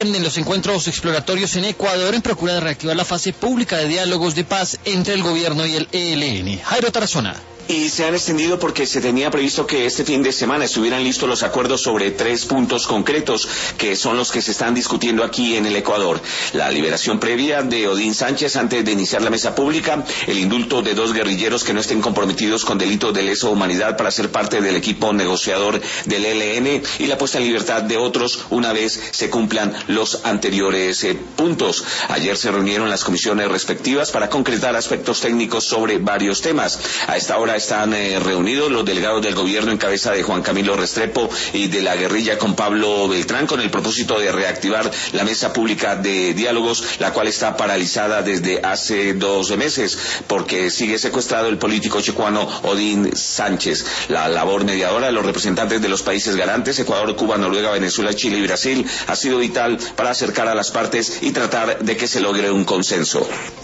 en los encuentros exploratorios en Ecuador en procura de reactivar la fase pública de diálogos de paz entre el gobierno y el ELN. Jairo Tarazona. Y se han extendido porque se tenía previsto que este fin de semana estuvieran listos los acuerdos sobre 3 puntos concretos, que son los que se están discutiendo aquí en el Ecuador. La liberación previa de Odín Sánchez antes de iniciar la mesa pública, el indulto de 2 guerrilleros que no estén comprometidos con delitos de lesa humanidad para ser parte del equipo negociador del ELN y la puesta en libertad de otros una vez se cumplan los anteriores puntos. Ayer se reunieron las comisiones respectivas para concretar aspectos técnicos sobre varios temas. A esta hora están reunidos los delegados del gobierno en cabeza de Juan Camilo Restrepo y de la guerrilla con Pablo Beltrán con el propósito de reactivar la mesa pública de diálogos, la cual está paralizada desde hace 2 meses porque sigue secuestrado el político checuano Odín Sánchez. La labor mediadora de los representantes de los países garantes, Ecuador, Cuba, Noruega, Venezuela, Chile y Brasil, ha sido vital para acercar a las partes y tratar de que se logre un consenso.